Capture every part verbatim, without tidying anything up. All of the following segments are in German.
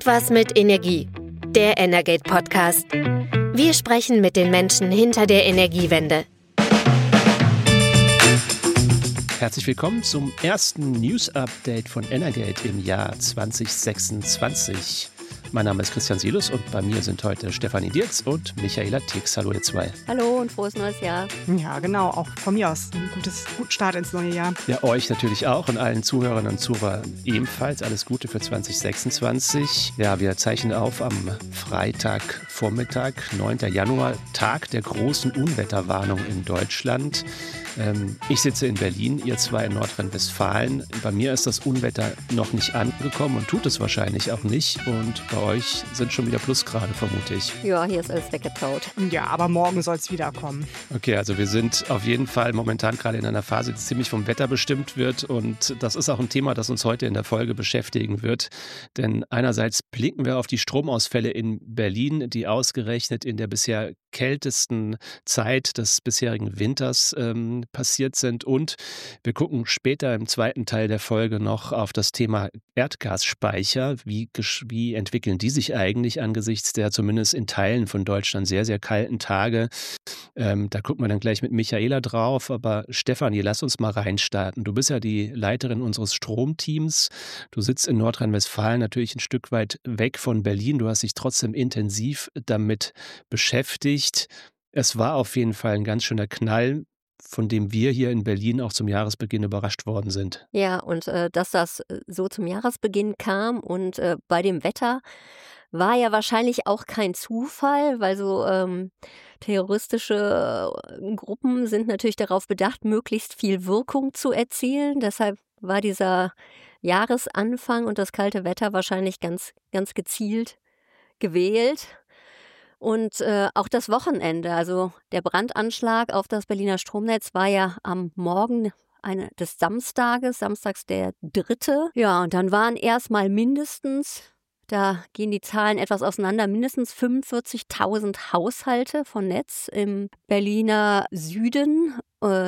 Irgendwas mit Energie. Der Energate Podcast. Wir sprechen mit den Menschen hinter der Energiewende. Herzlich willkommen zum ersten News-Update von Energate im Jahr zwanzig sechsundzwanzig. Mein Name ist Christian Sielus und bei mir sind heute Stefanie Dirks und Michaela Tix. Hallo ihr zwei. Hallo und frohes neues Jahr. Ja, genau, auch von mir aus ein gutes, guten Start ins neue Jahr. Ja, euch natürlich auch und allen Zuhörerinnen und Zuhörern ebenfalls. Alles Gute für zwanzig sechsundzwanzig. Ja, wir zeichnen auf am Freitagvormittag, neunten Januar, Tag der großen Unwetterwarnung in Deutschland. Ähm, ich sitze in Berlin, ihr zwei in Nordrhein-Westfalen. Bei mir ist das Unwetter noch nicht angekommen und tut es wahrscheinlich auch nicht. Und bei euch sind schon wieder Plusgrade, vermute ich. Ja, hier ist alles weggetaut. Ja, aber morgen soll es wiederkommen. Okay, also wir sind auf jeden Fall momentan gerade in einer Phase, die ziemlich vom Wetter bestimmt wird. Und das ist auch ein Thema, das uns heute in der Folge beschäftigen wird. Denn einerseits blicken wir auf die Stromausfälle in Berlin, die ausgerechnet in der bisher kältesten Zeit des bisherigen Winters ähm, passiert sind. Und wir gucken später im zweiten Teil der Folge noch auf das Thema Erdgasspeicher. Wie, wie entwickeln die sich eigentlich angesichts der zumindest in Teilen von Deutschland sehr, sehr kalten Tage? Ähm, da gucken wir dann gleich mit Michaela drauf. Aber Stefanie, lass uns mal reinstarten. Du bist ja die Leiterin unseres Stromteams. Du sitzt in Nordrhein-Westfalen, natürlich ein Stück weit weg von Berlin. Du hast dich trotzdem intensiv damit beschäftigt. Es war auf jeden Fall ein ganz schöner Knall, von dem wir hier in Berlin auch zum Jahresbeginn überrascht worden sind. Ja, und äh, dass das so zum Jahresbeginn kam und äh, bei dem Wetter war ja wahrscheinlich auch kein Zufall, weil so ähm, terroristische äh, Gruppen sind natürlich darauf bedacht, möglichst viel Wirkung zu erzielen. Deshalb war dieser Jahresanfang und das kalte Wetter wahrscheinlich ganz, ganz gezielt gewählt. Und äh, auch das Wochenende, also der Brandanschlag auf das Berliner Stromnetz war ja am Morgen eine, des Samstages, samstags der dritte. Ja, und dann waren erstmal mindestens, da gehen die Zahlen etwas auseinander, mindestens fünfundvierzigtausend Haushalte von Netz im Berliner Süden, äh,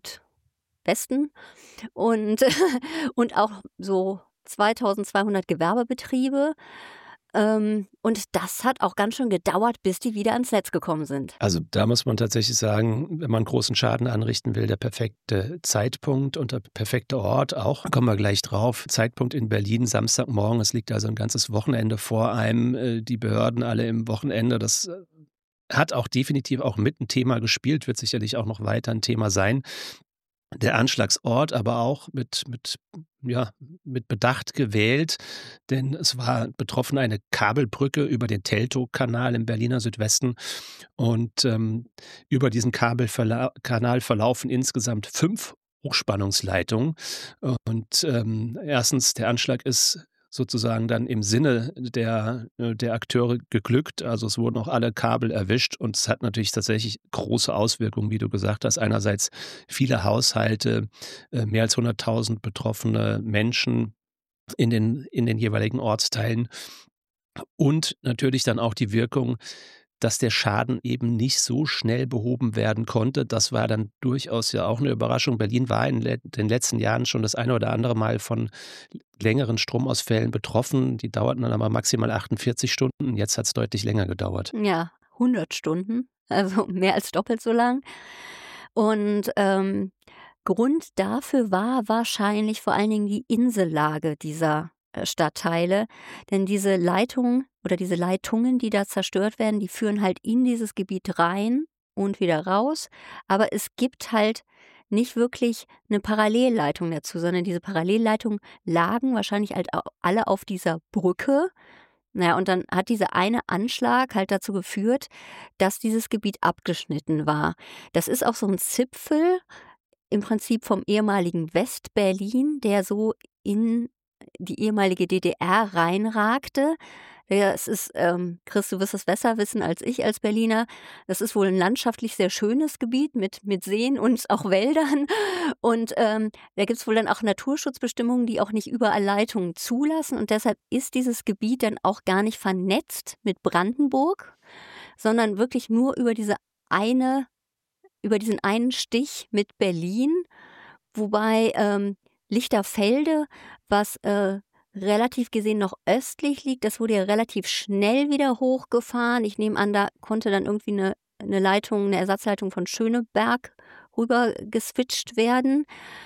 Südwesten und, und auch so zweitausendzweihundert Gewerbebetriebe. Ähm, und das hat auch ganz schön gedauert, bis die wieder ans Netz gekommen sind. Also da muss man tatsächlich sagen, wenn man großen Schaden anrichten will, der perfekte Zeitpunkt und der perfekte Ort auch. Kommen wir gleich drauf. Zeitpunkt in Berlin, Samstagmorgen. Es liegt also ein ganzes Wochenende vor einem. Die Behörden alle im Wochenende. Das hat auch definitiv auch mit ein Thema gespielt, wird sicherlich auch noch weiter ein Thema sein. Der Anschlagsort aber auch mit, mit, ja, mit Bedacht gewählt, denn es war betroffen eine Kabelbrücke über den Teltow-Kanal im Berliner Südwesten und ähm, über diesen Kabelkanal verlaufen insgesamt fünf Hochspannungsleitungen und ähm, erstens, der Anschlag ist sozusagen dann im Sinne der, der Akteure geglückt. Also es wurden auch alle Kabel erwischt und es hat natürlich tatsächlich große Auswirkungen, wie du gesagt hast. Einerseits viele Haushalte, mehr als hunderttausend betroffene Menschen in den, in den jeweiligen Ortsteilen und natürlich dann auch die Wirkung, dass der Schaden eben nicht so schnell behoben werden konnte. Das war dann durchaus ja auch eine Überraschung. Berlin war in den letzten Jahren schon das eine oder andere Mal von längeren Stromausfällen betroffen. Die dauerten dann aber maximal achtundvierzig Stunden. Jetzt hat es deutlich länger gedauert. Ja, hundert Stunden, also mehr als doppelt so lang. Und ähm, Grund dafür war wahrscheinlich vor allen Dingen die Insellage dieser Stadtteile, denn diese Leitungen oder diese Leitungen, die da zerstört werden, die führen halt in dieses Gebiet rein und wieder raus, aber es gibt halt nicht wirklich eine Parallelleitung dazu, sondern diese Parallelleitungen lagen wahrscheinlich halt alle auf dieser Brücke. Naja, und dann hat dieser eine Anschlag halt dazu geführt, dass dieses Gebiet abgeschnitten war. Das ist auch so ein Zipfel im Prinzip vom ehemaligen West-Berlin, der so in die ehemalige D D R reinragte. Es ist, ähm, Chris, du wirst das besser wissen als ich als Berliner, das ist wohl ein landschaftlich sehr schönes Gebiet mit, mit Seen und auch Wäldern. Und ähm, da gibt es wohl dann auch Naturschutzbestimmungen, die auch nicht überall Leitungen zulassen. Und deshalb ist dieses Gebiet dann auch gar nicht vernetzt mit Brandenburg, sondern wirklich nur über diese eine, über diesen einen Stich mit Berlin, wobei ähm, Lichterfelde, was äh, relativ gesehen noch östlich liegt. Das wurde ja relativ schnell wieder hochgefahren. Ich nehme an, da konnte dann irgendwie eine, eine Leitung, eine Ersatzleitung von Schöneberg rüber geswitcht werden.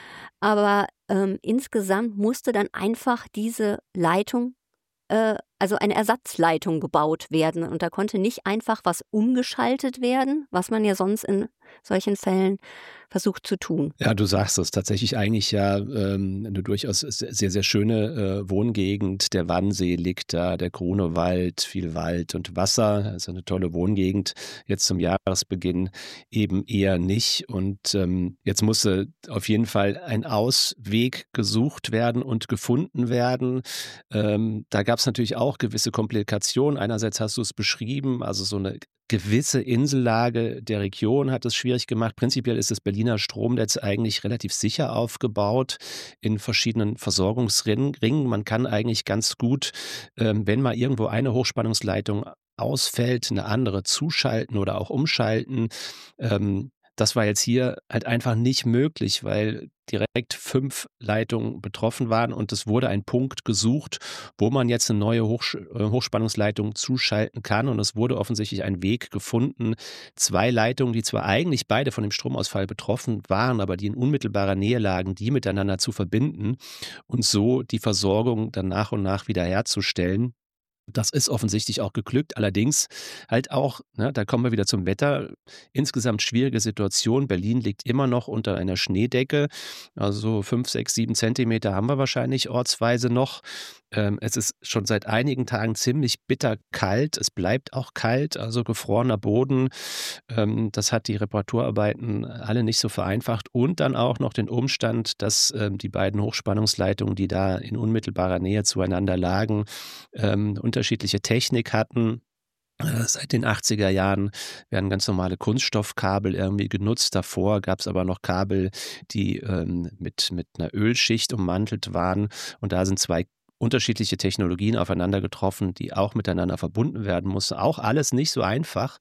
Aber ähm, insgesamt musste dann einfach diese Leitung, äh, also eine Ersatzleitung gebaut werden. Und da konnte nicht einfach was umgeschaltet werden, was man ja sonst in solchen Fällen versucht zu tun. Ja, du sagst es, tatsächlich eigentlich ja ähm, eine durchaus sehr, sehr schöne äh, Wohngegend. Der Wannsee liegt da, der Grunewald, viel Wald und Wasser, also eine tolle Wohngegend. Jetzt zum Jahresbeginn eben eher nicht. Und ähm, jetzt musste auf jeden Fall ein Ausweg gesucht werden und gefunden werden. Ähm, da gab es natürlich auch gewisse Komplikationen. Einerseits hast du es beschrieben, also so eine gewisse Insellage der Region hat es schwierig gemacht. Prinzipiell ist das Berliner Stromnetz eigentlich relativ sicher aufgebaut in verschiedenen Versorgungsringen. Man kann eigentlich ganz gut, ähm, wenn mal irgendwo eine Hochspannungsleitung ausfällt, eine andere zuschalten oder auch umschalten. Ähm, Das war jetzt hier halt einfach nicht möglich, weil direkt fünf Leitungen betroffen waren und es wurde ein Punkt gesucht, wo man jetzt eine neue Hochsch- äh, Hochspannungsleitung zuschalten kann, und es wurde offensichtlich ein Weg gefunden, zwei Leitungen, die zwar eigentlich beide von dem Stromausfall betroffen waren, aber die in unmittelbarer Nähe lagen, die miteinander zu verbinden und so die Versorgung dann nach und nach wiederherzustellen. Das ist offensichtlich auch geglückt, allerdings halt auch, ne, da kommen wir wieder zum Wetter, insgesamt schwierige Situation. Berlin liegt immer noch unter einer Schneedecke, also so fünf, sechs, sieben Zentimeter haben wir wahrscheinlich ortsweise noch. Ähm, es ist schon seit einigen Tagen ziemlich bitter kalt, es bleibt auch kalt, also gefrorener Boden. Ähm, das hat die Reparaturarbeiten alle nicht so vereinfacht, und dann auch noch den Umstand, dass ähm, die beiden Hochspannungsleitungen, die da in unmittelbarer Nähe zueinander lagen, ähm, unterschiedliche Technik hatten. Äh, Seit den achtziger Jahren werden ganz normale Kunststoffkabel irgendwie genutzt. Davor gab es aber noch Kabel, die ähm, mit, mit einer Ölschicht ummantelt waren. Und da sind zwei unterschiedliche Technologien aufeinander getroffen, die auch miteinander verbunden werden mussten. Auch alles nicht so einfach.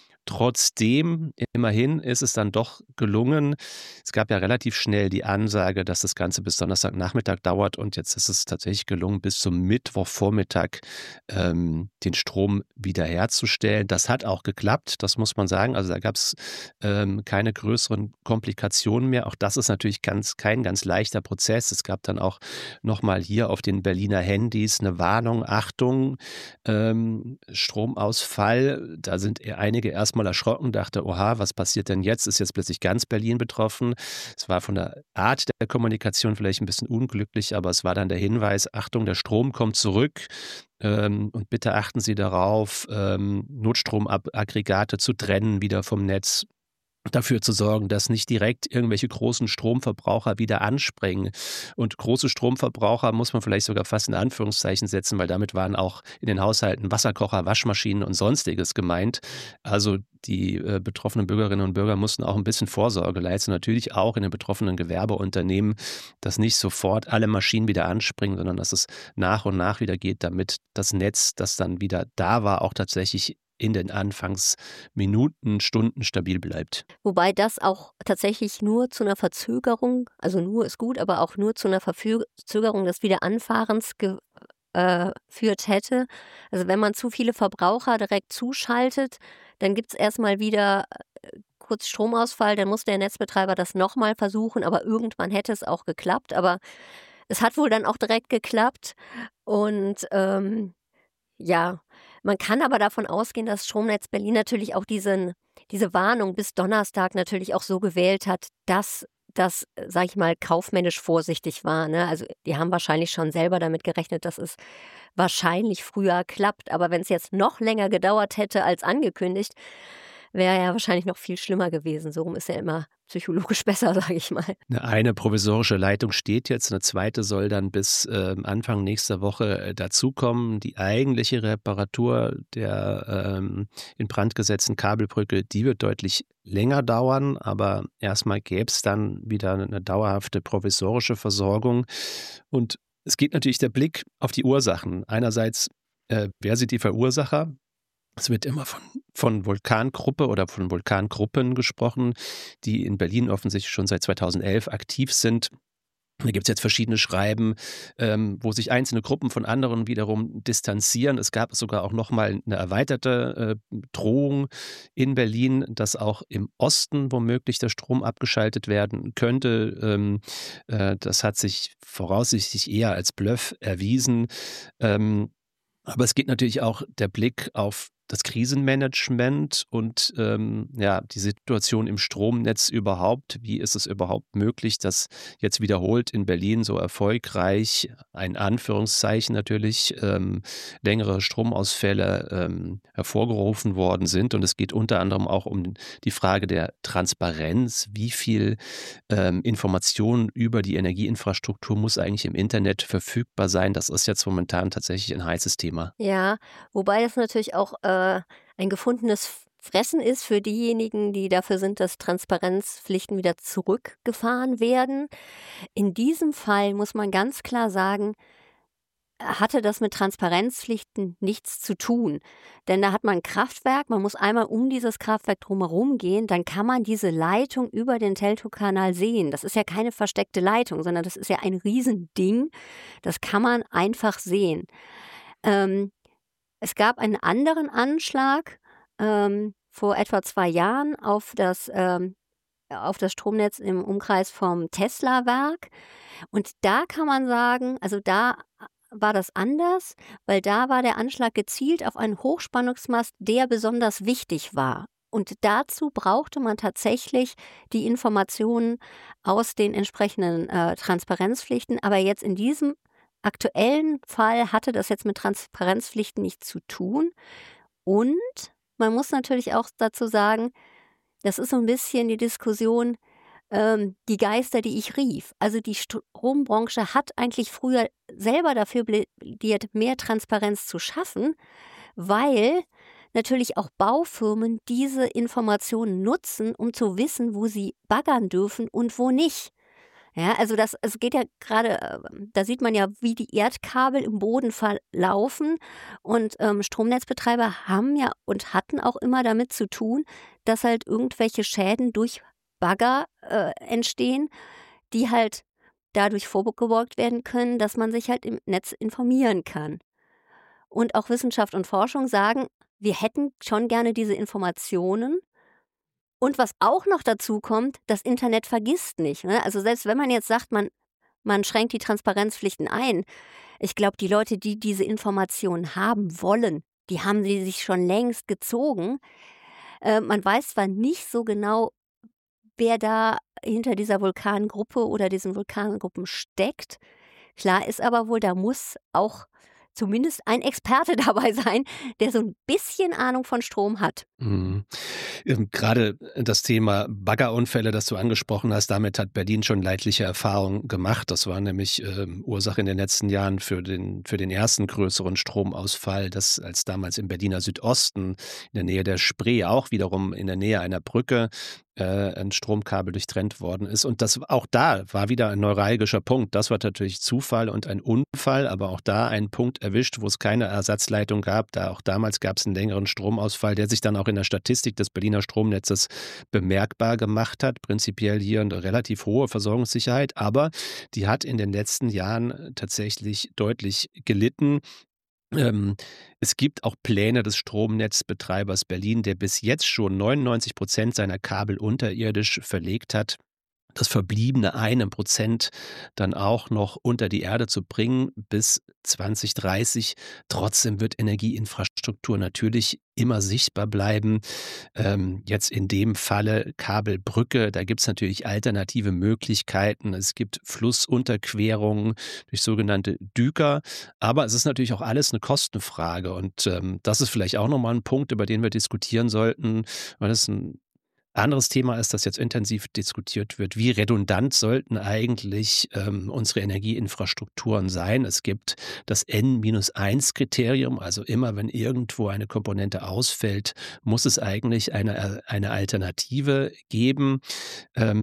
Trotzdem, immerhin ist es dann doch gelungen. Es gab ja relativ schnell die Ansage, dass das Ganze bis Donnerstagnachmittag dauert, und jetzt ist es tatsächlich gelungen, bis zum Mittwochvormittag ähm, den Strom wiederherzustellen. Das hat auch geklappt, das muss man sagen. Also da gab es ähm, keine größeren Komplikationen mehr. Auch das ist natürlich ganz, kein ganz leichter Prozess. Es gab dann auch nochmal hier auf den Berliner Handys eine Warnung: Achtung, ähm, Stromausfall. Da sind einige erst mal erschrocken, dachte, oha, was passiert denn jetzt? Ist jetzt plötzlich ganz Berlin betroffen? Es war von der Art der Kommunikation vielleicht ein bisschen unglücklich, aber es war dann der Hinweis: Achtung, der Strom kommt zurück. Ähm, und bitte achten Sie darauf, ähm, Notstromaggregate zu trennen wieder vom Netz, dafür zu sorgen, dass nicht direkt irgendwelche großen Stromverbraucher wieder anspringen. Und große Stromverbraucher muss man vielleicht sogar fast in Anführungszeichen setzen, weil damit waren auch in den Haushalten Wasserkocher, Waschmaschinen und Sonstiges gemeint. Also die äh, betroffenen Bürgerinnen und Bürger mussten auch ein bisschen Vorsorge leisten. Natürlich auch in den betroffenen Gewerbeunternehmen, dass nicht sofort alle Maschinen wieder anspringen, sondern dass es nach und nach wieder geht, damit das Netz, das dann wieder da war, auch tatsächlich in den Anfangsminuten, Stunden stabil bleibt. Wobei das auch tatsächlich nur zu einer Verzögerung, also nur ist gut, aber auch nur zu einer Verzögerung des Wiederanfahrens geführt äh, hätte. Also wenn man zu viele Verbraucher direkt zuschaltet, dann gibt es erstmal wieder äh, kurz Stromausfall, dann muss der Netzbetreiber das nochmal versuchen, aber irgendwann hätte es auch geklappt. Aber es hat wohl dann auch direkt geklappt, und ähm, ja, man kann aber davon ausgehen, dass Stromnetz Berlin natürlich auch diesen, diese Warnung bis Donnerstag natürlich auch so gewählt hat, dass das, sag ich mal, kaufmännisch vorsichtig war. Ne? Also die haben wahrscheinlich schon selber damit gerechnet, dass es wahrscheinlich früher klappt. Aber wenn es jetzt noch länger gedauert hätte als angekündigt, wäre ja wahrscheinlich noch viel schlimmer gewesen. So rum ist ja immer psychologisch besser, sage ich mal. Eine provisorische Leitung steht jetzt, eine zweite soll dann bis äh, Anfang nächster Woche äh, dazukommen. Die eigentliche Reparatur der ähm, in Brand gesetzten Kabelbrücke, die wird deutlich länger dauern, aber erstmal gäbe es dann wieder eine dauerhafte provisorische Versorgung. Und es geht natürlich der Blick auf die Ursachen. Einerseits, äh, wer sind die Verursacher? Es wird immer von, von Vulkangruppe oder von Vulkangruppen gesprochen, die in Berlin offensichtlich schon seit zweitausendelf aktiv sind. Da gibt es jetzt verschiedene Schreiben, ähm, wo sich einzelne Gruppen von anderen wiederum distanzieren. Es gab sogar auch nochmal eine erweiterte äh, Drohung in Berlin, dass auch im Osten womöglich der Strom abgeschaltet werden könnte. Ähm, äh, das hat sich voraussichtlich eher als Bluff erwiesen. Ähm, aber es geht natürlich auch der Blick auf das Krisenmanagement und ähm, ja, die Situation im Stromnetz überhaupt. Wie ist es überhaupt möglich, dass jetzt wiederholt in Berlin so erfolgreich, ein Anführungszeichen natürlich, ähm, längere Stromausfälle ähm, hervorgerufen worden sind? Und es geht unter anderem auch um die Frage der Transparenz. Wie viel ähm, Information über die Energieinfrastruktur muss eigentlich im Internet verfügbar sein? Das ist jetzt momentan tatsächlich ein heißes Thema. Ja, wobei das natürlich auch äh, ein gefundenes Fressen ist für diejenigen, die dafür sind, dass Transparenzpflichten wieder zurückgefahren werden. In diesem Fall muss man ganz klar sagen, hatte das mit Transparenzpflichten nichts zu tun. Denn da hat man ein Kraftwerk, man muss einmal um dieses Kraftwerk drumherum gehen, dann kann man diese Leitung über den Teltow-Kanal sehen. Das ist ja keine versteckte Leitung, sondern das ist ja ein Riesending. Das kann man einfach sehen. Ähm, es gab einen anderen Anschlag ähm, vor etwa zwei Jahren auf das, ähm, auf das Stromnetz im Umkreis vom Tesla-Werk. Und da kann man sagen, also da war das anders, weil da war der Anschlag gezielt auf einen Hochspannungsmast, der besonders wichtig war. Und dazu brauchte man tatsächlich die Informationen aus den entsprechenden äh, Transparenzpflichten. Aber jetzt in diesem aktuellen Fall hatte das jetzt mit Transparenzpflichten nichts zu tun. Und man muss natürlich auch dazu sagen, das ist so ein bisschen die Diskussion, ähm, die Geister, die ich rief. Also die Strombranche hat eigentlich früher selber dafür plädiert, mehr Transparenz zu schaffen, weil natürlich auch Baufirmen diese Informationen nutzen, um zu wissen, wo sie baggern dürfen und wo nicht. Ja, also das, es geht ja gerade, da sieht man ja, wie die Erdkabel im Boden verlaufen und ähm, Stromnetzbetreiber haben ja und hatten auch immer damit zu tun, dass halt irgendwelche Schäden durch Bagger äh, entstehen, die halt dadurch vorgebeugt werden können, dass man sich halt im Netz informieren kann. Und auch Wissenschaft und Forschung sagen, wir hätten schon gerne diese Informationen. Und was auch noch dazu kommt, das Internet vergisst nicht. Ne? Also selbst wenn man jetzt sagt, man, man schränkt die Transparenzpflichten ein, ich glaube, die Leute, die diese Informationen haben wollen, die haben sie sich schon längst gezogen. Äh, man weiß zwar nicht so genau, wer da hinter dieser Vulkangruppe oder diesen Vulkangruppen steckt. Klar ist aber wohl, da muss auch zumindest ein Experte dabei sein, der so ein bisschen Ahnung von Strom hat. Mhm. Gerade das Thema Baggerunfälle, das du angesprochen hast, damit hat Berlin schon leidliche Erfahrungen gemacht. Das war nämlich äh, Ursache in den letzten Jahren für den, für den ersten größeren Stromausfall, dass als damals im Berliner Südosten in der Nähe der Spree, auch wiederum in der Nähe einer Brücke, äh, ein Stromkabel durchtrennt worden ist. Und das auch da war wieder ein neuralgischer Punkt. Das war natürlich Zufall und ein Unfall, aber auch da ein Punkt erwischt, wo es keine Ersatzleitung gab. Da auch damals gab es einen längeren Stromausfall, der sich dann auch in der Statistik des Berliner Stromnetzes bemerkbar gemacht hat. Prinzipiell hier eine relativ hohe Versorgungssicherheit, aber die hat in den letzten Jahren tatsächlich deutlich gelitten. Ähm, es gibt auch Pläne des Stromnetzbetreibers Berlin, der bis jetzt schon neunundneunzig Prozent seiner Kabel unterirdisch verlegt hat, das verbliebene eine Prozent dann auch noch unter die Erde zu bringen bis zwanzig dreißig. Trotzdem wird Energieinfrastruktur natürlich immer sichtbar bleiben. Ähm, jetzt in dem Falle Kabelbrücke, da gibt es natürlich alternative Möglichkeiten. Es gibt Flussunterquerungen durch sogenannte Düker, aber es ist natürlich auch alles eine Kostenfrage und ähm, das ist vielleicht auch nochmal ein Punkt, über den wir diskutieren sollten, weil das ein anderes Thema ist, das jetzt intensiv diskutiert wird. Wie redundant sollten eigentlich ähm, unsere Energieinfrastrukturen sein? Es gibt das N eins Kriterium, also immer wenn irgendwo eine Komponente ausfällt, muss es eigentlich eine, eine Alternative geben. Ähm,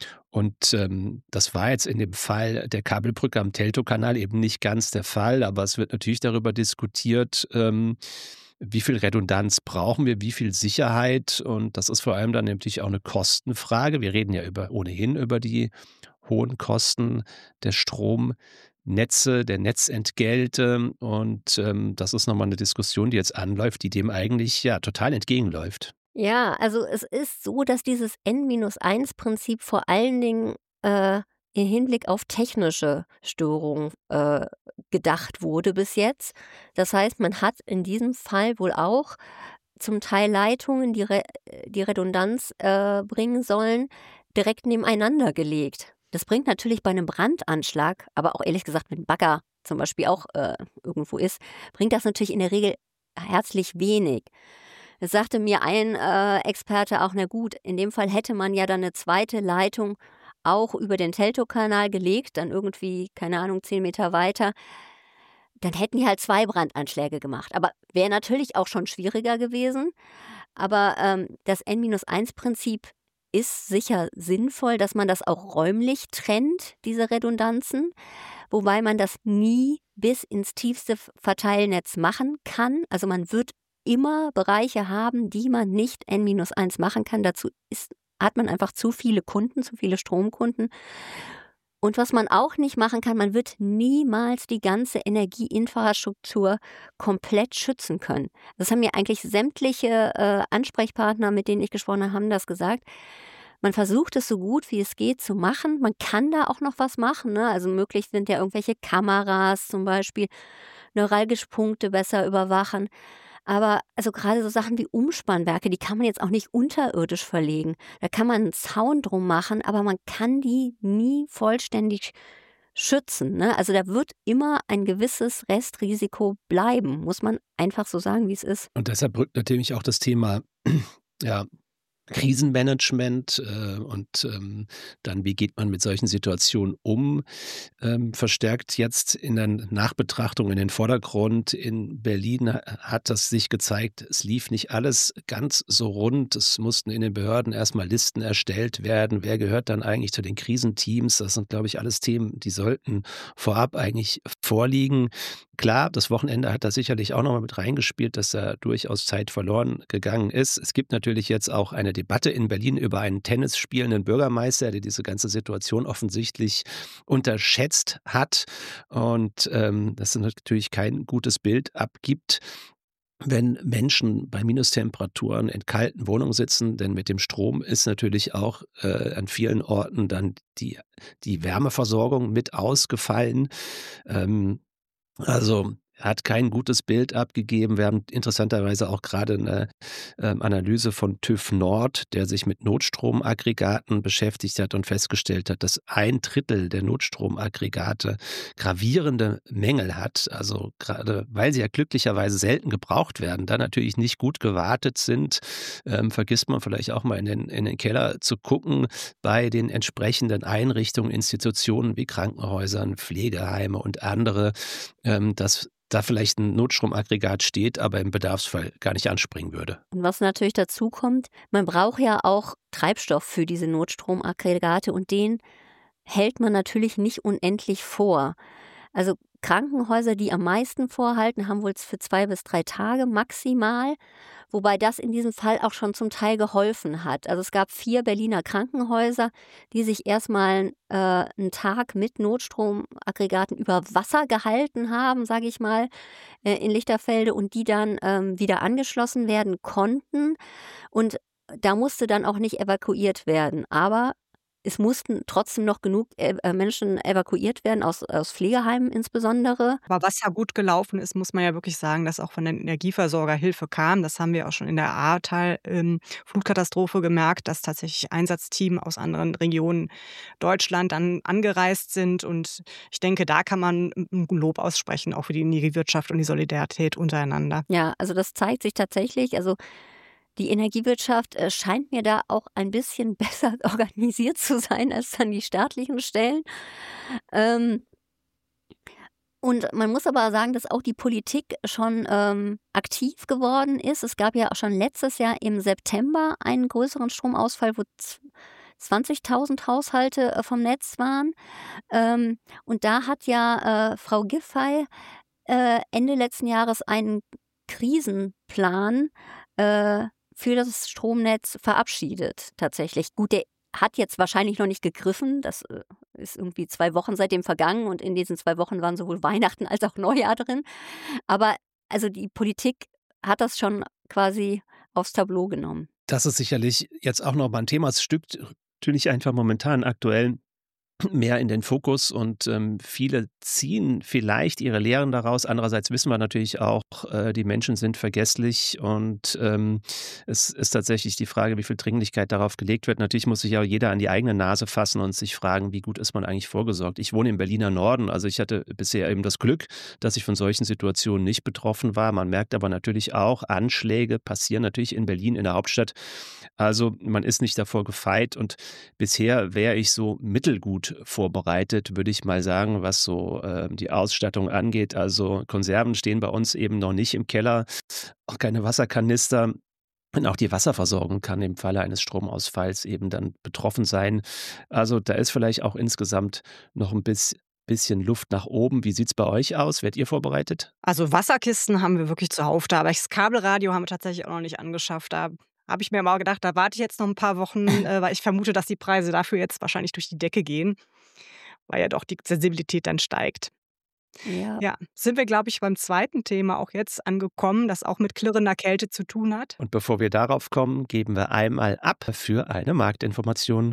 und ähm, das war jetzt in dem Fall der Kabelbrücke am Teltow-Kanal eben nicht ganz der Fall, aber es wird natürlich darüber diskutiert, ähm, wie viel Redundanz brauchen wir, wie viel Sicherheit, und das ist vor allem dann natürlich auch eine Kostenfrage. Wir reden ja über, ohnehin über die hohen Kosten der Stromnetze, der Netzentgelte. Und ähm, das ist nochmal eine Diskussion, die jetzt anläuft, die dem eigentlich ja total entgegenläuft. Ja, also es ist so, dass dieses N eins Prinzip vor allen Dingen äh, im Hinblick auf technische Störungen äh, gedacht wurde bis jetzt. Das heißt, man hat in diesem Fall wohl auch zum Teil Leitungen, die Re die Redundanz äh, bringen sollen, direkt nebeneinander gelegt. Das bringt natürlich bei einem Brandanschlag, aber auch ehrlich gesagt, wenn ein Bagger zum Beispiel auch äh, irgendwo ist, bringt das natürlich in der Regel herzlich wenig. Es sagte mir ein äh, Experte auch, na gut, in dem Fall hätte man ja dann eine zweite Leitung auch über den Teltow-Kanal gelegt, dann irgendwie, keine Ahnung, zehn Meter weiter. Dann hätten die halt zwei Brandanschläge gemacht. Aber wäre natürlich auch schon schwieriger gewesen. Aber ähm, das N eins Prinzip ist sicher sinnvoll, dass man das auch räumlich trennt, diese Redundanzen. Wobei man das nie bis ins tiefste Verteilnetz machen kann. Also man wird immer Bereiche haben, die man nicht N eins machen kann. Dazu ist, hat man einfach zu viele Kunden, zu viele Stromkunden. Und was man auch nicht machen kann, man wird niemals die ganze Energieinfrastruktur komplett schützen können. Das haben mir eigentlich sämtliche äh, Ansprechpartner, mit denen ich gesprochen habe, haben das gesagt. Man versucht es so gut wie es geht zu machen. Man kann da auch noch was machen, ne? Also möglich sind ja irgendwelche Kameras zum Beispiel, neuralgische Punkte besser überwachen. Aber also gerade so Sachen wie Umspannwerke, die kann man jetzt auch nicht unterirdisch verlegen. Da kann man einen Zaun drum machen, aber man kann die nie vollständig schützen, ne? Also da wird immer ein gewisses Restrisiko bleiben, muss man einfach so sagen, wie es ist. Und deshalb rückt natürlich auch das Thema ja, Krisenmanagement äh, und ähm, dann, wie geht man mit solchen Situationen um, ähm, verstärkt jetzt in der Nachbetrachtung in den Vordergrund. In Berlin hat das sich gezeigt, es lief nicht alles ganz so rund. Es mussten in den Behörden erstmal Listen erstellt werden. Wer gehört dann eigentlich zu den Krisenteams? Das sind, glaube ich, alles Themen, die sollten vorab eigentlich vorliegen. Klar, das Wochenende hat da sicherlich auch nochmal mit reingespielt, dass da durchaus Zeit verloren gegangen ist. Es gibt natürlich jetzt auch eine Debatte in Berlin über einen Tennis spielenden Bürgermeister, der diese ganze Situation offensichtlich unterschätzt hat und ähm, das natürlich kein gutes Bild abgibt, wenn Menschen bei Minustemperaturen in kalten Wohnungen sitzen, denn mit dem Strom ist natürlich auch äh, an vielen Orten dann die, die Wärmeversorgung mit ausgefallen. Ähm, Also hat kein gutes Bild abgegeben. Wir haben interessanterweise auch gerade eine ähm, Analyse von TÜV Nord, der sich mit Notstromaggregaten beschäftigt hat und festgestellt hat, dass ein Drittel der Notstromaggregate gravierende Mängel hat. Also gerade, weil sie ja glücklicherweise selten gebraucht werden, da natürlich nicht gut gewartet sind, ähm, vergisst man vielleicht auch mal in den, in den Keller zu gucken bei den entsprechenden Einrichtungen, Institutionen wie Krankenhäusern, Pflegeheime und andere, ähm, dass da vielleicht ein Notstromaggregat steht, aber im Bedarfsfall gar nicht anspringen würde. Und was natürlich dazu kommt, man braucht ja auch Treibstoff für diese Notstromaggregate und den hält man natürlich nicht unendlich vor. Also Krankenhäuser, die am meisten vorhalten, haben wohl für zwei bis drei Tage maximal, wobei das in diesem Fall auch schon zum Teil geholfen hat. Also es gab vier Berliner Krankenhäuser, die sich erstmal äh, einen Tag mit Notstromaggregaten über Wasser gehalten haben, sage ich mal, äh, in Lichterfelde und die dann ähm, wieder angeschlossen werden konnten. Und da musste dann auch nicht evakuiert werden. Aber es mussten trotzdem noch genug äh, Menschen evakuiert werden, aus, aus Pflegeheimen insbesondere. Aber was ja gut gelaufen ist, muss man ja wirklich sagen, dass auch von den Energieversorger Hilfe kam. Das haben wir auch schon in der Ahrtal-Flutkatastrophe ähm, gemerkt, dass tatsächlich Einsatzteams aus anderen Regionen Deutschland dann angereist sind. Und ich denke, da kann man ein Lob aussprechen, auch für die Energiewirtschaft und die Solidarität untereinander. Ja, also das zeigt sich tatsächlich, also die Energiewirtschaft äh, scheint mir da auch ein bisschen besser organisiert zu sein als dann die staatlichen Stellen. Ähm, und man muss aber sagen, dass auch die Politik schon ähm, aktiv geworden ist. Es gab ja auch schon letztes Jahr im September einen größeren Stromausfall, wo zwanzigtausend Haushalte äh, vom Netz waren. Ähm, und da hat ja äh, Frau Giffey äh, Ende letzten Jahres einen Krisenplan äh, für das Stromnetz verabschiedet, tatsächlich. Gut, der hat jetzt wahrscheinlich noch nicht gegriffen. Das äh, ist irgendwie zwei Wochen seitdem vergangen und in diesen zwei Wochen waren sowohl Weihnachten als auch Neujahr drin. Aber also die Politik hat das schon quasi aufs Tableau genommen. Das ist sicherlich jetzt auch noch mal ein Thema. Es stückt natürlich einfach momentan aktuell mehr in den Fokus und ähm, viele ziehen vielleicht ihre Lehren daraus. Andererseits wissen wir natürlich auch, äh, die Menschen sind vergesslich und ähm, es ist tatsächlich die Frage, wie viel Dringlichkeit darauf gelegt wird. Natürlich muss sich ja jeder an die eigene Nase fassen und sich fragen, wie gut ist man eigentlich vorgesorgt. Ich wohne im Berliner Norden, also ich hatte bisher eben das Glück, dass ich von solchen Situationen nicht betroffen war. Man merkt aber natürlich auch, Anschläge passieren natürlich in Berlin, in der Hauptstadt. Also man ist nicht davor gefeit und bisher wäre ich so mittelgut vorbereitet, würde ich mal sagen, was so äh, die Ausstattung angeht. Also Konserven stehen bei uns eben noch nicht im Keller, auch keine Wasserkanister. Und auch die Wasserversorgung kann im Falle eines Stromausfalls eben dann betroffen sein. Also da ist vielleicht auch insgesamt noch ein bisschen bisschen Luft nach oben. Wie sieht es bei euch aus? Werdet ihr vorbereitet? Also Wasserkisten haben wir wirklich zuhauf da, aber das Kabelradio haben wir tatsächlich auch noch nicht angeschafft. Da habe ich mir mal gedacht, da warte ich jetzt noch ein paar Wochen, äh, weil ich vermute, dass die Preise dafür jetzt wahrscheinlich durch die Decke gehen, weil ja doch die Sensibilität dann steigt. Ja. Ja, sind wir, glaube ich, beim zweiten Thema auch jetzt angekommen, das auch mit klirrender Kälte zu tun hat. Und bevor wir darauf kommen, geben wir einmal ab für eine Marktinformation.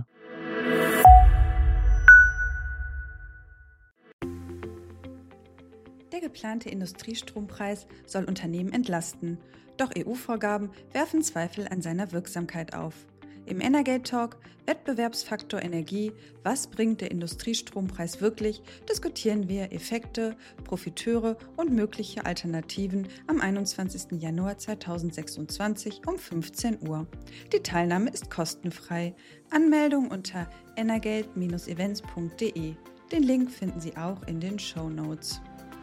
Der geplante Industriestrompreis soll Unternehmen entlasten. Doch E U-Vorgaben werfen Zweifel an seiner Wirksamkeit auf. Im Energate Talk Wettbewerbsfaktor Energie, was bringt der Industriestrompreis wirklich, diskutieren wir Effekte, Profiteure und mögliche Alternativen am einundzwanzigsten Januar zweitausendsechsundzwanzig um fünfzehn Uhr. Die Teilnahme ist kostenfrei. Anmeldung unter energate Bindestrich events punkt de. Den Link finden Sie auch in den Shownotes.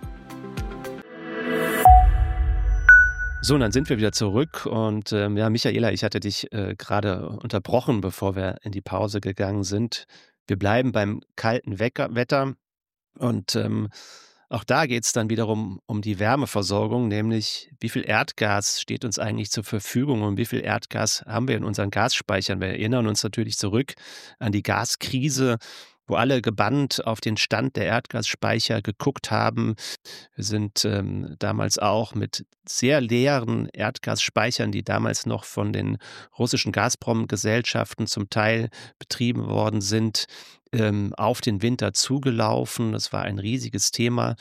So, und dann sind wir wieder zurück und ähm, ja, Michaela, ich hatte dich äh, gerade unterbrochen, bevor wir in die Pause gegangen sind. Wir bleiben beim kalten Wecker- Wetter und ähm, auch da geht es dann wiederum um die Wärmeversorgung, nämlich wie viel Erdgas steht uns eigentlich zur Verfügung und wie viel Erdgas haben wir in unseren Gasspeichern. Wir erinnern uns natürlich zurück an die Gaskrise, wo alle gebannt auf den Stand der Erdgasspeicher geguckt haben. Wir sind ähm, damals auch mit sehr leeren Erdgasspeichern, die damals noch von den russischen Gazprom-Gesellschaften zum Teil betrieben worden sind, ähm, auf den Winter zugelaufen. Das war ein riesiges Thema.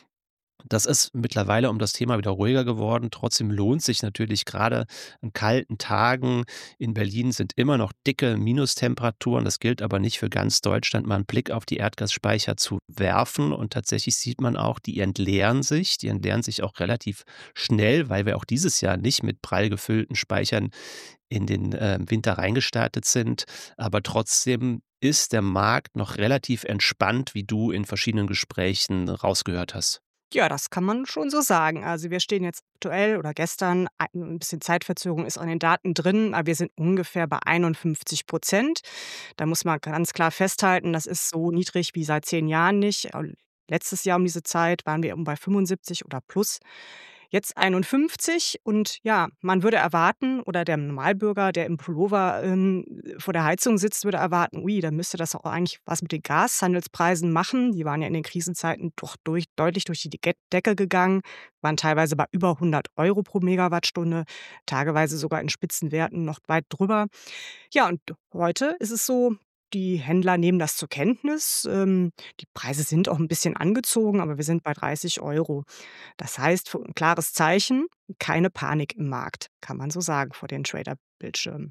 Das ist mittlerweile um das Thema wieder ruhiger geworden. Trotzdem lohnt sich natürlich gerade an kalten Tagen. In Berlin sind immer noch dicke Minustemperaturen. Das gilt aber nicht für ganz Deutschland, mal einen Blick auf die Erdgasspeicher zu werfen. Und tatsächlich sieht man auch, die entleeren sich. Die entleeren sich auch relativ schnell, weil wir auch dieses Jahr nicht mit prall gefüllten Speichern in den äh, Winter reingestartet sind. Aber trotzdem ist der Markt noch relativ entspannt, wie du in verschiedenen Gesprächen rausgehört hast. Ja, das kann man schon so sagen. Also wir stehen jetzt aktuell oder gestern, ein bisschen Zeitverzögerung ist an den Daten drin, aber wir sind ungefähr bei einundfünfzig Prozent. Da muss man ganz klar festhalten, das ist so niedrig wie seit zehn Jahren nicht. Letztes Jahr um diese Zeit waren wir um bei fünfundsiebzig oder plus. Jetzt einundfünfzig und ja, man würde erwarten, oder der Normalbürger, der im Pullover ähm, vor der Heizung sitzt, würde erwarten, ui, dann müsste das auch eigentlich was mit den Gashandelspreisen machen. Die waren ja in den Krisenzeiten doch durch, deutlich durch die Decke gegangen, waren teilweise bei über hundert Euro pro Megawattstunde, tageweise sogar in Spitzenwerten noch weit drüber. Ja, und heute ist es so, die Händler nehmen das zur Kenntnis. Ähm, die Preise sind auch ein bisschen angezogen, aber wir sind bei dreißig Euro. Das heißt, ein klares Zeichen, keine Panik im Markt, kann man so sagen, vor den Trader-Bildschirmen.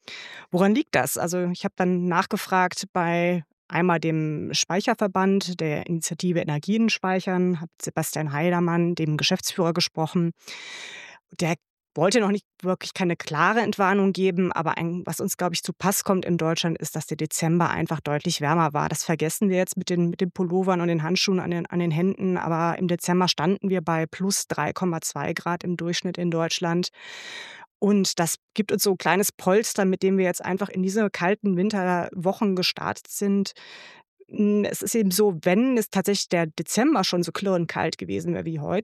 Woran liegt das? Also ich habe dann nachgefragt bei einmal dem Speicherverband der Initiative Energien speichern, habe Sebastian Heidermann, dem Geschäftsführer, gesprochen. Der wollte noch nicht wirklich keine klare Entwarnung geben, aber ein, was uns, glaube ich, zu Pass kommt in Deutschland, ist, dass der Dezember einfach deutlich wärmer war. Das vergessen wir jetzt mit den, mit den Pullovern und den Handschuhen an den, an den Händen, aber im Dezember standen wir bei plus drei Komma zwei Grad im Durchschnitt in Deutschland. Und das gibt uns so ein kleines Polster, mit dem wir jetzt einfach in diese kalten Winterwochen gestartet sind. Es ist eben so, wenn es tatsächlich der Dezember schon so klirrend kalt gewesen wäre wie heute,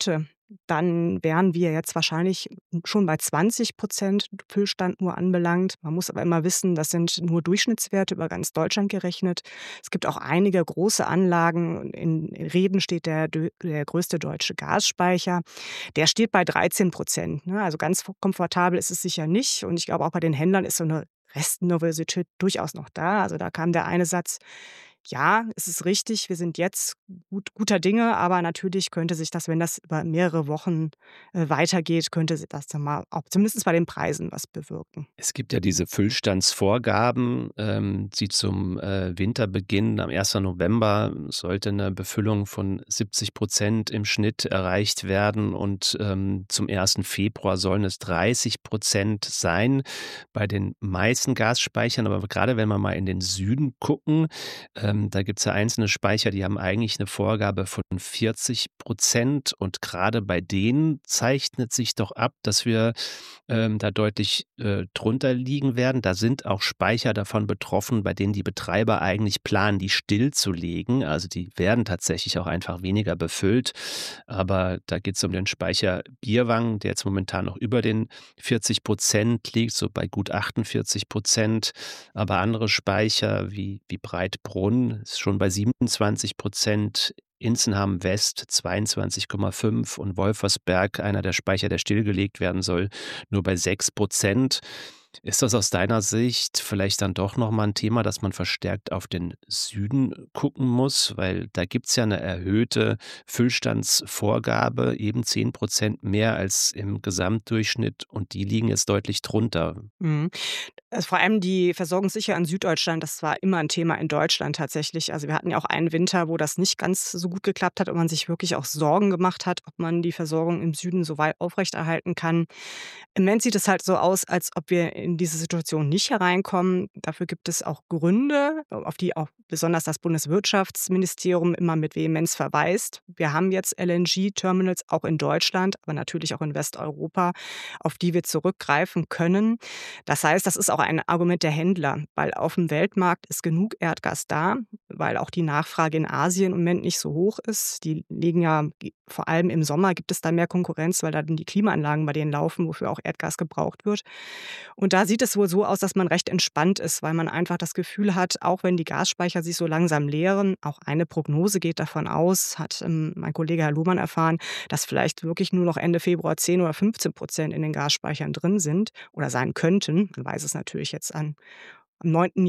dann wären wir jetzt wahrscheinlich schon bei zwanzig Prozent Füllstand nur anbelangt. Man muss aber immer wissen, das sind nur Durchschnittswerte über ganz Deutschland gerechnet. Es gibt auch einige große Anlagen. In Reden steht der, der größte deutsche Gasspeicher. Der steht bei dreizehn Prozent. Also ganz komfortabel ist es sicher nicht. Und ich glaube, auch bei den Händlern ist so eine Restnervosität durchaus noch da. Also da kam der eine Satz: Ja, es ist richtig, wir sind jetzt gut, guter Dinge, aber natürlich könnte sich das, wenn das über mehrere Wochen äh, weitergeht, könnte das dann mal auch zumindest bei den Preisen was bewirken. Es gibt ja diese Füllstandsvorgaben, ähm, die zum äh, Winter beginnen. Am ersten November sollte eine Befüllung von siebzig Prozent im Schnitt erreicht werden und ähm, zum ersten Februar sollen es dreißig Prozent sein bei den meisten Gasspeichern. Aber gerade wenn wir mal in den Süden gucken, ähm, da gibt es ja einzelne Speicher, die haben eigentlich eine Vorgabe von vierzig Prozent und gerade bei denen zeichnet sich doch ab, dass wir ähm, da deutlich äh, drunter liegen werden. Da sind auch Speicher davon betroffen, bei denen die Betreiber eigentlich planen, die stillzulegen. Also die werden tatsächlich auch einfach weniger befüllt. Aber da geht es um den Speicher Bierwang, der jetzt momentan noch über den vierzig Prozent liegt, so bei gut achtundvierzig Prozent. Aber andere Speicher wie, wie Breitbrunn ist schon bei siebenundzwanzig Prozent. Inzenham West zweiundzwanzig Komma fünf und Wolfersberg, einer der Speicher, der stillgelegt werden soll, nur bei sechs Prozent. Ist das aus deiner Sicht vielleicht dann doch nochmal ein Thema, dass man verstärkt auf den Süden gucken muss? Weil da gibt es ja eine erhöhte Füllstandsvorgabe, eben zehn Prozent mehr als im Gesamtdurchschnitt und die liegen jetzt deutlich drunter. Mhm. Also vor allem die Versorgungssicherheit in Süddeutschland, das war immer ein Thema in Deutschland tatsächlich. Also wir hatten ja auch einen Winter, wo das nicht ganz so gut geklappt hat und man sich wirklich auch Sorgen gemacht hat, ob man die Versorgung im Süden so weit aufrechterhalten kann. Im Moment sieht es halt so aus, als ob wir in diese Situation nicht hereinkommen. Dafür gibt es auch Gründe, auf die auch besonders das Bundeswirtschaftsministerium immer mit Vehemenz verweist. Wir haben jetzt L N G-Terminals auch in Deutschland, aber natürlich auch in Westeuropa, auf die wir zurückgreifen können. Das heißt, das ist auch ein Argument der Händler, weil auf dem Weltmarkt ist genug Erdgas da, weil auch die Nachfrage in Asien im Moment nicht so hoch ist. Die liegen ja, vor allem im Sommer gibt es da mehr Konkurrenz, weil da dann die Klimaanlagen bei denen laufen, wofür auch Erdgas gebraucht wird. Und da sieht es wohl so aus, dass man recht entspannt ist, weil man einfach das Gefühl hat, auch wenn die Gasspeicher sich so langsam leeren, auch eine Prognose geht davon aus, hat ähm, mein Kollege Herr Lohmann erfahren, dass vielleicht wirklich nur noch Ende Februar zehn oder fünfzehn Prozent in den Gasspeichern drin sind oder sein könnten. Man weiß es natürlich jetzt an. Am neunten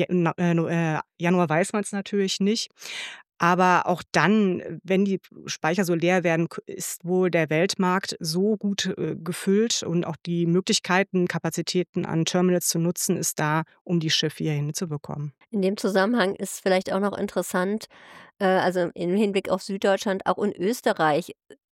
Januar weiß man es natürlich nicht. Aber auch dann, wenn die Speicher so leer werden, ist wohl der Weltmarkt so gut äh, gefüllt und auch die Möglichkeiten, Kapazitäten an Terminals zu nutzen, ist da, um die Schiffe hier hinzubekommen. In dem Zusammenhang ist vielleicht auch noch interessant, äh, also im Hinblick auf Süddeutschland, auch in Österreich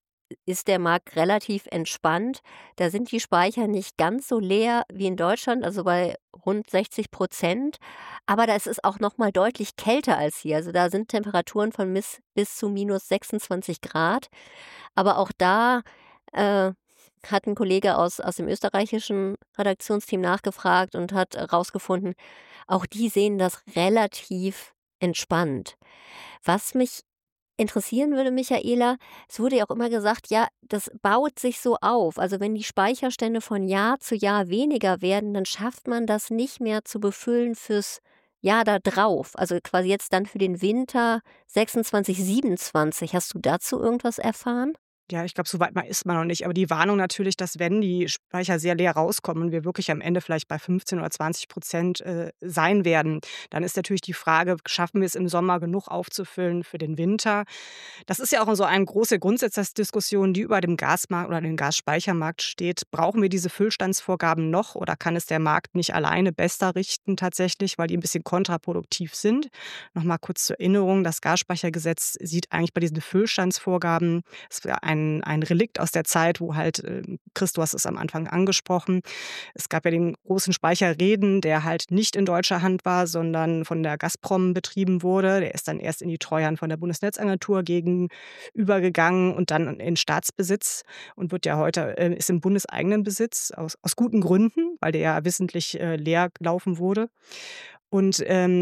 ist der Markt relativ entspannt. Da sind die Speicher nicht ganz so leer wie in Deutschland, also bei rund sechzig Prozent. Aber da ist es auch noch mal deutlich kälter als hier. Also da sind Temperaturen von bis, bis zu minus sechsundzwanzig Grad. Aber auch da äh, hat ein Kollege aus, aus dem österreichischen Redaktionsteam nachgefragt und hat herausgefunden, auch die sehen das relativ entspannt. Was mich interessieren würde, Michaela, es wurde ja auch immer gesagt, ja, das baut sich so auf. Also wenn die Speicherstände von Jahr zu Jahr weniger werden, dann schafft man das nicht mehr zu befüllen fürs Jahr da drauf. Also quasi jetzt dann für den Winter sechsundzwanzig, siebenundzwanzig. Hast du dazu irgendwas erfahren? Ja, ich glaube, so weit ist man noch nicht. Aber die Warnung natürlich, dass wenn die Speicher sehr leer rauskommen und wir wirklich am Ende vielleicht bei fünfzehn oder zwanzig Prozent äh, sein werden, dann ist natürlich die Frage, schaffen wir es im Sommer genug aufzufüllen für den Winter? Das ist ja auch so eine große Grundsatzdiskussion, die über dem Gasmarkt oder dem Gasspeichermarkt steht. Brauchen wir diese Füllstandsvorgaben noch oder kann es der Markt nicht alleine besser richten tatsächlich, weil die ein bisschen kontraproduktiv sind? Nochmal kurz zur Erinnerung, das Gasspeichergesetz sieht eigentlich bei diesen Füllstandsvorgaben, es ist ein Ein, ein Relikt aus der Zeit, wo halt, äh, Chris, du hast es am Anfang angesprochen, es gab ja den großen Speicher Reden, der halt nicht in deutscher Hand war, sondern von der Gazprom betrieben wurde. Der ist dann erst in die Treuhand von der Bundesnetzagentur gegenübergegangen und dann in Staatsbesitz und wird ja heute, äh, ist im bundeseigenen Besitz, aus, aus guten Gründen, weil der ja wissentlich äh, leer gelaufen wurde. Und ähm,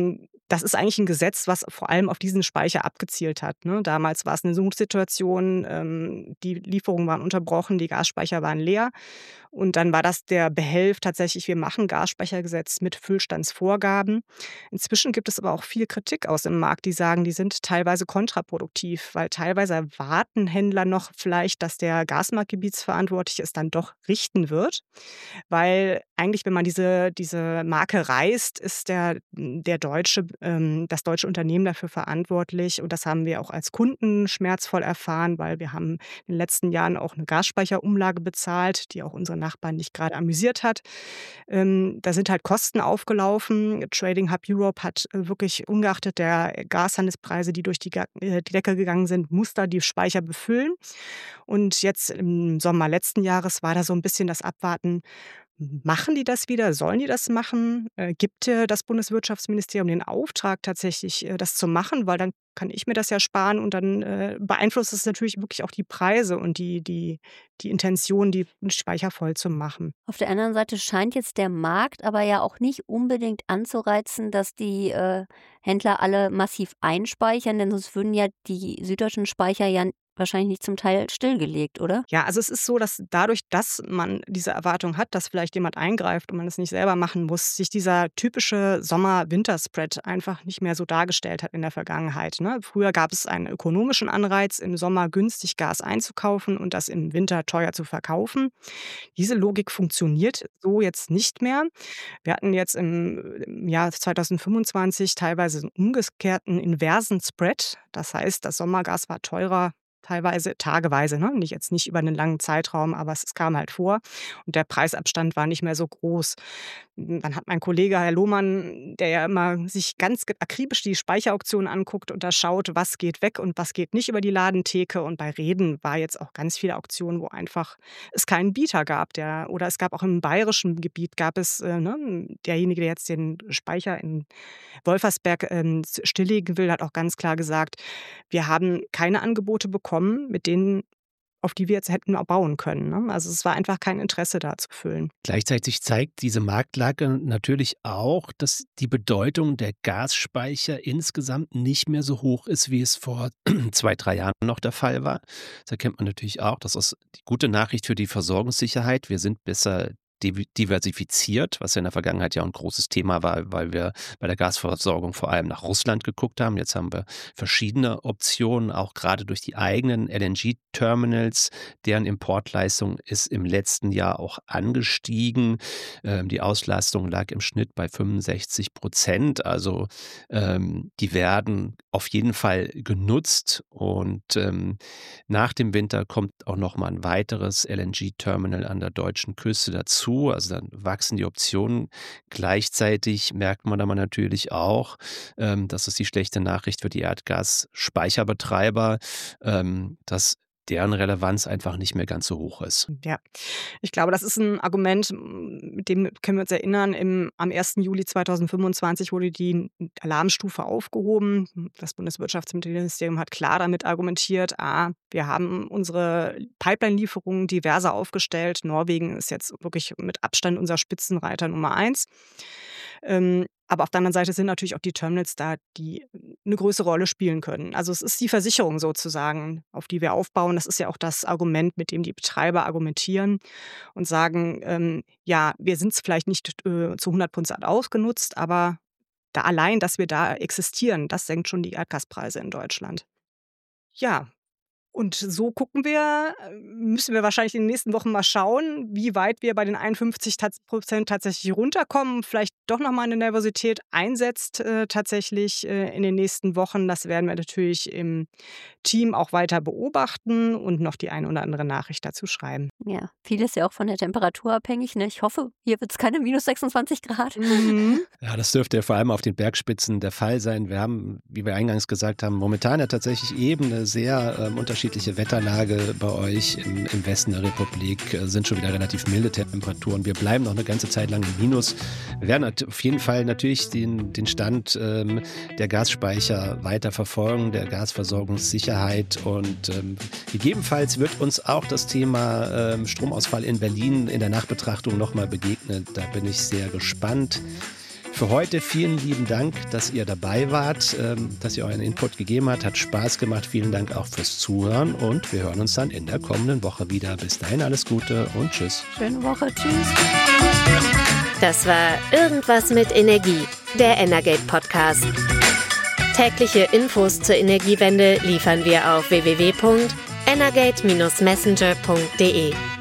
das ist eigentlich ein Gesetz, was vor allem auf diesen Speicher abgezielt hat. Ne? Damals war es eine Notsituation, ähm, die Lieferungen waren unterbrochen, die Gasspeicher waren leer. Und dann war das der Behelf tatsächlich, wir machen Gasspeichergesetz mit Füllstandsvorgaben. Inzwischen gibt es aber auch viel Kritik aus dem Markt, die sagen, die sind teilweise kontraproduktiv, weil teilweise erwarten Händler noch vielleicht, dass der Gasmarktgebietsverantwortliche es dann doch richten wird. Weil eigentlich, wenn man diese, diese Marke reißt, ist der, der deutsche, ähm, das deutsche Unternehmen dafür verantwortlich. Und das haben wir auch als Kunden schmerzvoll erfahren, weil wir haben in den letzten Jahren auch eine Gasspeicherumlage bezahlt, die auch unsere Nachbarn nicht gerade amüsiert hat. Ähm, da sind halt Kosten aufgelaufen. Trading Hub Europe hat äh, wirklich ungeachtet der Gashandelspreise, die durch die, äh, die Decke gegangen sind, muss da die Speicher befüllen. Und jetzt im Sommer letzten Jahres war da so ein bisschen das Abwarten. Machen die das wieder? Sollen die das machen? Äh, gibt äh, das Bundeswirtschaftsministerium den Auftrag tatsächlich, äh, das zu machen? Weil dann kann ich mir das ja sparen und dann äh, beeinflusst es natürlich wirklich auch die Preise und die, die, die Intention, die Speicher voll zu machen. Auf der anderen Seite scheint jetzt der Markt aber ja auch nicht unbedingt anzureizen, dass die äh, Händler alle massiv einspeichern, denn sonst würden ja die süddeutschen Speicher ja wahrscheinlich nicht zum Teil stillgelegt, oder? Ja, also es ist so, dass dadurch, dass man diese Erwartung hat, dass vielleicht jemand eingreift und man es nicht selber machen muss, sich dieser typische Sommer-Winter-Spread einfach nicht mehr so dargestellt hat in der Vergangenheit. Ne? Früher gab es einen ökonomischen Anreiz, im Sommer günstig Gas einzukaufen und das im Winter teuer zu verkaufen. Diese Logik funktioniert so jetzt nicht mehr. Wir hatten jetzt im, im Jahr zweitausendfünfundzwanzig teilweise einen umgekehrten inversen Spread. Das heißt, das Sommergas war teurer, teilweise tageweise, ne? Nicht jetzt nicht über einen langen Zeitraum, aber es, es kam halt vor und der Preisabstand war nicht mehr so groß. Dann hat mein Kollege Herr Lohmann, der ja immer sich ganz akribisch die Speicherauktionen anguckt und da schaut, was geht weg und was geht nicht über die Ladentheke. Und bei Reden war jetzt auch ganz viele Auktionen, wo einfach es keinen Bieter gab. Der, oder es gab auch im bayerischen Gebiet, gab es äh, ne, derjenige, der jetzt den Speicher in Wolfersberg ähm, stilllegen will, hat auch ganz klar gesagt, wir haben keine Angebote bekommen, mit denen, auf die wir jetzt hätten bauen können. Ne? Also es war einfach kein Interesse da zu füllen. Gleichzeitig zeigt diese Marktlage natürlich auch, dass die Bedeutung der Gasspeicher insgesamt nicht mehr so hoch ist, wie es vor zwei, drei Jahren noch der Fall war. Das erkennt man natürlich auch. Das ist die gute Nachricht für die Versorgungssicherheit. Wir sind besser diversifiziert, was ja in der Vergangenheit ja ein großes Thema war, weil wir bei der Gasversorgung vor allem nach Russland geguckt haben. Jetzt haben wir verschiedene Optionen, auch gerade durch die eigenen L N G-Terminals. Deren Importleistung ist im letzten Jahr auch angestiegen. Ähm, die Auslastung lag im Schnitt bei fünfundsechzig Prozent. Also ähm, die werden auf jeden Fall genutzt und ähm, nach dem Winter kommt auch noch mal ein weiteres L N G-Terminal an der deutschen Küste dazu. Also dann wachsen die Optionen. Gleichzeitig merkt man aber natürlich auch, ähm, das ist die schlechte Nachricht für die Erdgasspeicherbetreiber, ähm, dass deren Relevanz einfach nicht mehr ganz so hoch ist. Ja, ich glaube, das ist ein Argument, mit dem können wir uns erinnern. Im, am ersten Juli zweitausendfünfundzwanzig wurde die Alarmstufe aufgehoben. Das Bundeswirtschaftsministerium hat klar damit argumentiert, ah, wir haben unsere Pipeline-Lieferungen diverser aufgestellt. Norwegen ist jetzt wirklich mit Abstand unser Spitzenreiter Nummer eins. Ähm, Aber auf der anderen Seite sind natürlich auch die Terminals da, die eine größere Rolle spielen können. Also es ist die Versicherung sozusagen, auf die wir aufbauen. Das ist ja auch das Argument, mit dem die Betreiber argumentieren und sagen, ähm, ja, wir sind es vielleicht nicht äh, zu hundert Prozent ausgenutzt, aber da allein, dass wir da existieren, das senkt schon die Erdgaspreise in Deutschland. Ja. Und so gucken wir, müssen wir wahrscheinlich in den nächsten Wochen mal schauen, wie weit wir bei den einundfünfzig Prozent tatsächlich runterkommen. Vielleicht doch nochmal eine Nervosität einsetzt äh, tatsächlich äh, in den nächsten Wochen. Das werden wir natürlich im Team auch weiter beobachten und noch die eine oder andere Nachricht dazu schreiben. Ja, vieles ja auch von der Temperatur abhängig. Ne? Ich hoffe, hier wird es keine minus sechsundzwanzig Grad. Mhm. Ja, das dürfte ja vor allem auf den Bergspitzen der Fall sein. Wir haben, wie wir eingangs gesagt haben, momentan ja tatsächlich eben eine sehr ähm, unterschiedliche Wetterlage bei euch im, im Westen der Republik. Äh, sind schon wieder relativ milde Temperaturen. Wir bleiben noch eine ganze Zeit lang im Minus. Wir werden auf jeden Fall natürlich den, den Stand ähm, der Gasspeicher weiter verfolgen, der Gasversorgungssicherheit und ähm, gegebenenfalls wird uns auch das Thema ähm, Stromausfall in Berlin in der Nachbetrachtung nochmal begegnen. Da bin ich sehr gespannt. Für heute vielen lieben Dank, dass ihr dabei wart, dass ihr euren Input gegeben habt. Hat Spaß gemacht. Vielen Dank auch fürs Zuhören und wir hören uns dann in der kommenden Woche wieder. Bis dahin alles Gute und tschüss. Schöne Woche. Tschüss. Das war Irgendwas mit Energie, der Energate Podcast. Tägliche Infos zur Energiewende liefern wir auf w w w punkt energate Bindestrich messenger punkt d e.